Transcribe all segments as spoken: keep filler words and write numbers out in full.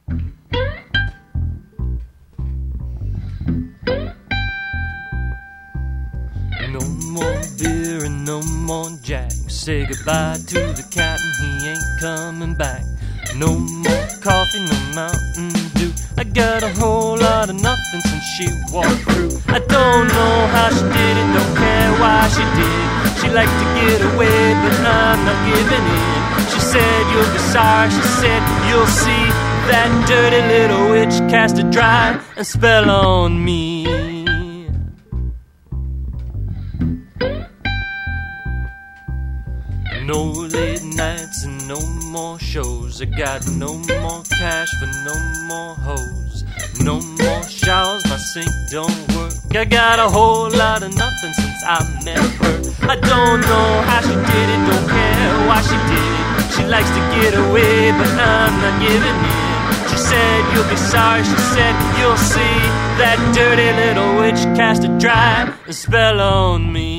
No more beer and no more Jack. Say goodbye to the cat and he ain't coming back. No more coffee, no Mountain Dew. I got a whole lot of nothing since she walked through. I don't know how she did it, don't care why she did. She likes to get away, but I'm not giving in. She said you'll be sorry, she said you'll see. That dirty little witch cast a dry a spell on me. No late nights and no more shows. I got no more cash for no more hoes. No more showers, my sink don't work. I got a whole lot of nothing since I met her. I don't know how she did it, don't care why she did it. She likes to get away, but I'm not giving in. She said you'll be sorry, she said you'll see. That dirty little witch cast a dry spell on me.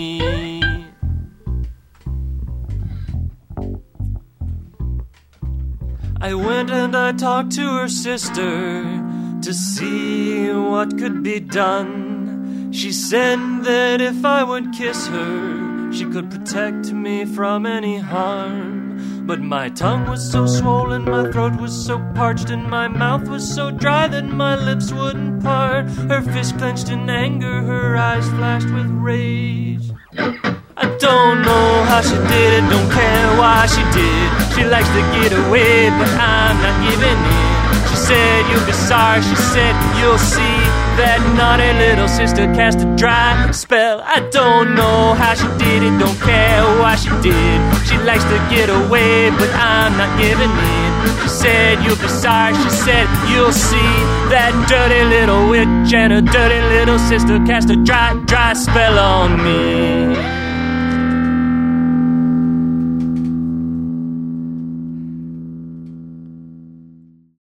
I went and I talked to her sister to see what could be done. She said that if I would kiss her, she could protect me from any harm. But my tongue was so swollen, my throat was so parched, and my mouth was so dry that my lips wouldn't part. Her fist clenched in anger, her eyes flashed with rage. I don't know how she did it, don't care why she did. She likes to get away, but I'm not giving in. She said you'll be sorry, she said you'll see. That naughty little sister cast a dry spell. I don't know how she did it, don't care why she did. She likes to get away, but I'm not giving in. She said you'll be sorry, she said you'll see. That dirty little witch and her dirty little sister cast a dry, dry spell on me.